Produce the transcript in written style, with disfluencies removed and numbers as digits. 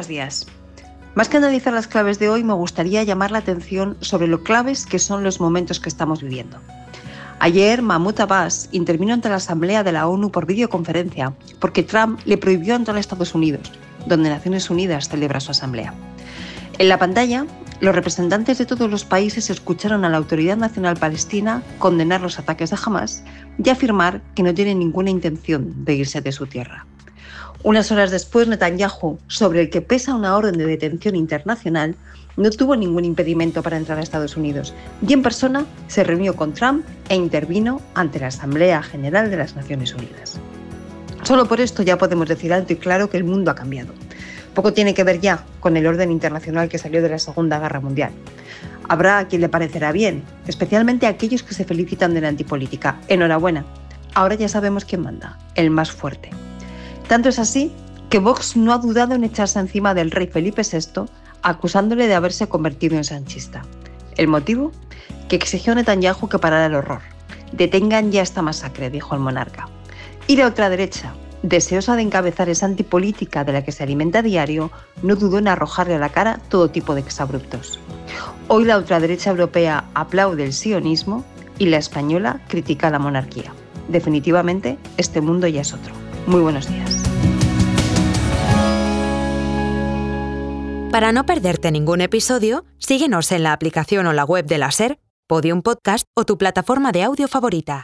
Buenos días. Más que analizar las claves de hoy, me gustaría llamar la atención sobre lo claves que son los momentos que estamos viviendo. Ayer, Mahmoud Abbas intervino ante la Asamblea de la ONU por videoconferencia porque Trump le prohibió entrar a Estados Unidos, donde Naciones Unidas celebra su asamblea. En la pantalla, los representantes de todos los países escucharon a la Autoridad Nacional Palestina condenar los ataques de Hamás y afirmar que no tiene ninguna intención de irse de su tierra. Unas horas después, Netanyahu, sobre el que pesa una orden de detención internacional, no tuvo ningún impedimento para entrar a Estados Unidos y en persona se reunió con Trump e intervino ante la Asamblea General de las Naciones Unidas. Solo por esto ya podemos decir alto y claro que el mundo ha cambiado. Poco tiene que ver ya con el orden internacional que salió de la Segunda Guerra Mundial. Habrá a quien le parecerá bien, especialmente a aquellos que se felicitan de la antipolítica. Enhorabuena, ahora ya sabemos quién manda, el más fuerte. Tanto es así que Vox no ha dudado en echarse encima del rey Felipe VI, acusándole de haberse convertido en sanchista. ¿El motivo? Que exigió a Netanyahu que parara el horror. Detengan ya esta masacre, dijo el monarca. Y la ultraderecha, deseosa de encabezar esa antipolítica de la que se alimenta a diario, no dudó en arrojarle a la cara todo tipo de exabruptos. Hoy la ultraderecha europea aplaude el sionismo y la española critica la monarquía. Definitivamente, este mundo ya es otro. Muy buenos días. Para no perderte ningún episodio, síguenos en la aplicación o la web de la SER, Podium Podcast o tu plataforma de audio favorita.